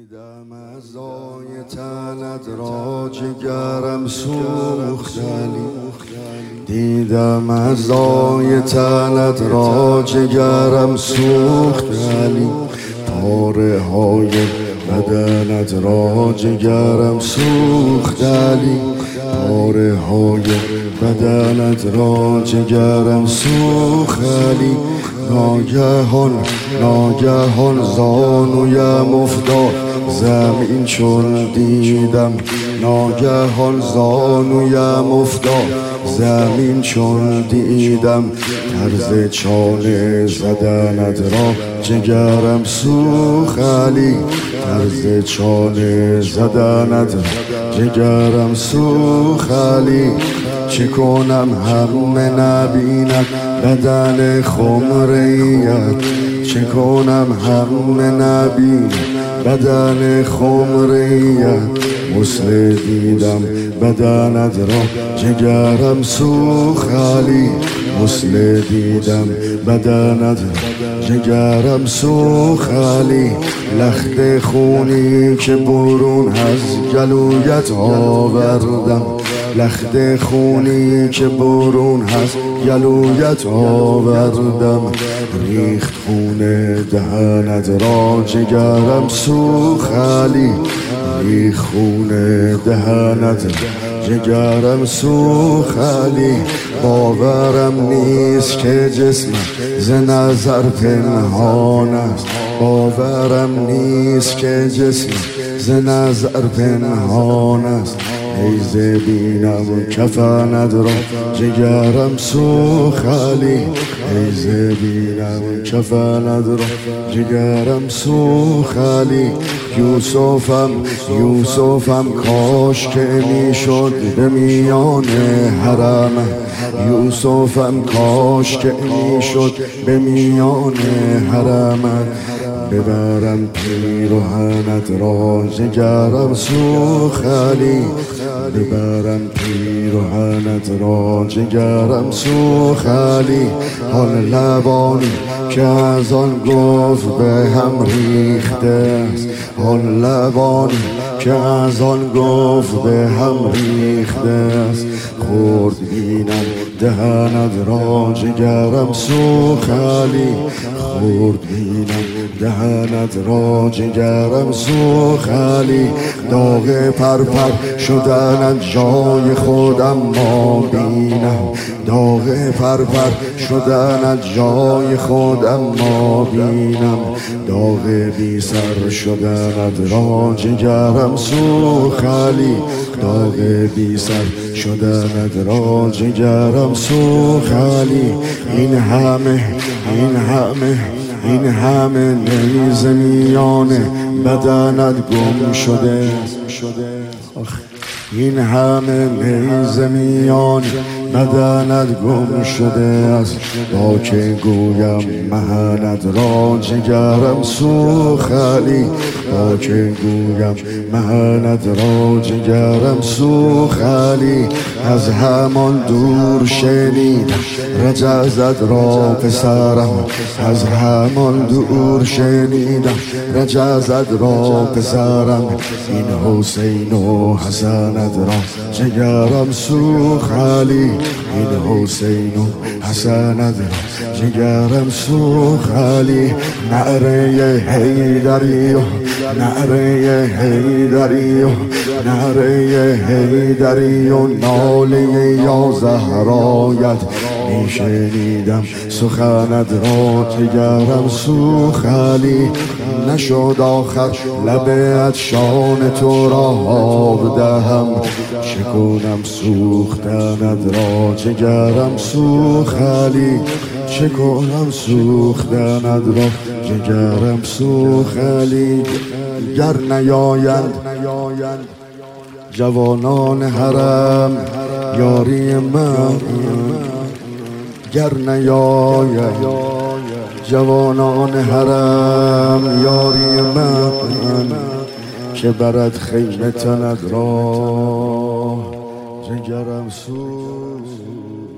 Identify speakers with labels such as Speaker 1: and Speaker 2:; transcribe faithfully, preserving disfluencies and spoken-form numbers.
Speaker 1: دیدم اعضای تنت را جگرم سوخت علی، دیدم اعضای تنت را جگرم سوخت علی، پاره های بدنت را جگرم سوخت علی، پاره های بدنت را جگرم سوخت علی. ناگهان ناگهان زانویم افتاد زمین چون دیدم، ناگهان زانویم افتاد زمین چون دیدم، طرز چانه زدنت را جگرم سوخت علی، طرز چانه زدنت را جگرم سوخت علی. چه کنم همه نبینم بدن خمریت، چه کنم همه نبینم بدن خمریت، مثل دیدم بدنت را جگرم سوخت علی، مثل دیدم بدنت را جگرم سوخت علی. لخت خونی که برون از گلویت آوردم، لخت خونی که برون هست گلویت آوردم، ریخت خون دهنت را جگرم سوخت علی، ریخت خون دهنت را جگرم سوخت علی. باورم نیست که جسمم ز نظر پنهان است، باورم نیست که جسمم ز نظر پنهان است، ایز بینم کفنت را جگرم سوخت علی، ایز بینم کفنت را جگرم سوخت علی. یوسفم یوسفم کاش که میشد به میان حرم، یوسفم کاش که میشد به میان حرم، ببرم پیرهنت را جگرم سوخت علی، ببرم پیرهنت را جگرم سوخت علی. آن لبانی که از آن گفت به هم ریخته است، آن لبانی که از آن گفت به هم ریخته است، خورد بینم دهنت را جگرم سوخت علی، خورد بینم دهنت را جگرم سوخت علی. داغ پرپر شدنت جای خودم ما بینم، داغ پرپر شدنت جای خودم ما بینم، داغ بی سر شدنت را جگرم سوخت علی، داغ بی سر شدنت را جگرم سوخت علی. این همه این همه این همه نیز میان بدنت گم شده، این همه نیز میان بدنت گم شده است. با که گویم مهنت را جگرم سوخت علی، با که گویم مهنت را جگرم سوخت علی. از همان دور شنیدم رجزت را پسرم، از همان دور شنیدم رجزت را پسرم، این حسین و حسنت را جگرم سوخت علی، این حسین و حسنت را جگرم سوخت علی. نعره حیدری و نعره حیدری و نعره حیدری و ناله یا زهرایت میشنیدم سخنت را جگرم سوخت علی. نشد آخر لب شان تو را آب دهم، چه کنم سوختنت را جگرم سوخت علی، چه کنم سوختنت را جگرم سوخت علی. گر نیایند جوانان حرم یاری من، گر نیایند جوانان حرم یاری من، که برد خیمه تنت را جگرم سوخت